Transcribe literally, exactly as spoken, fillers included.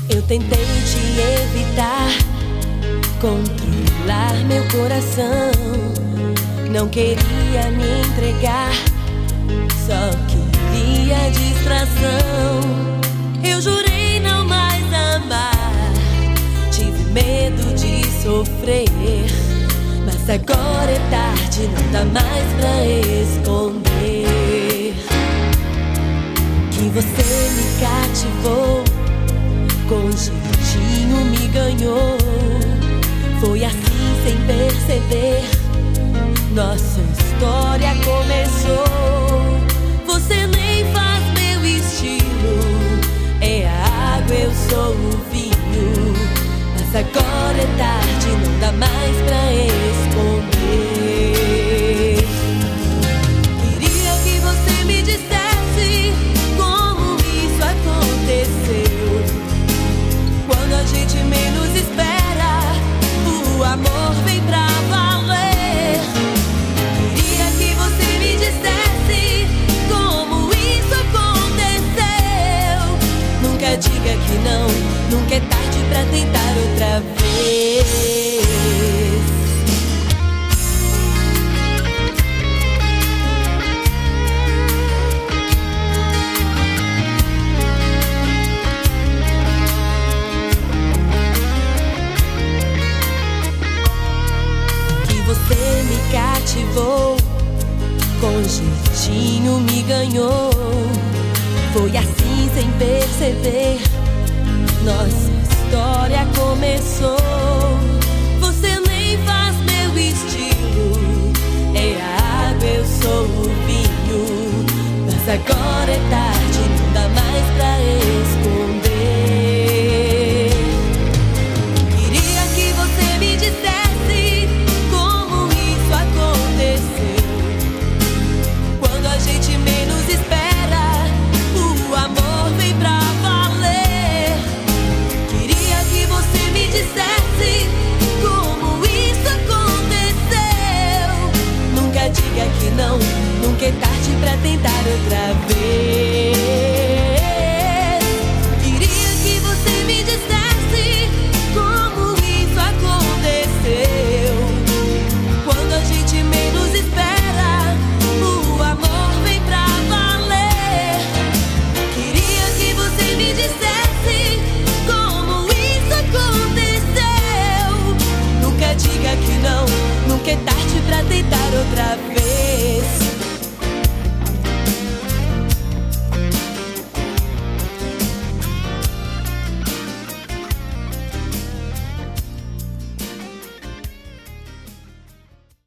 Eu tentei te evitar, controlar meu coração. Não queria me entregar, só queria distração. Eu jurei não mais amar, tive medo de sofrer. Mas agora é tarde, não dá mais pra esconder que você me cativou, com jeitinho me ganhou. Foi assim sem perceber, nossa história começou. Você nem faz meu estilo, é a água, eu sou o vinho. Mas agora é tarde, não dá mais pra esconder. Queria que você me dissesse como isso aconteceu. Quando a gente menos espera, o amor vem pra valer. Queria que você me dissesse como isso aconteceu. Nunca diga que não, nunca é tarde pra tentar outra vez. Você me cativou, com jeitinho me ganhou. Foi assim sem perceber, nossa história começou. Você nem faz meu estilo, é a água, eu sou o vinho. Mas agora é tarde,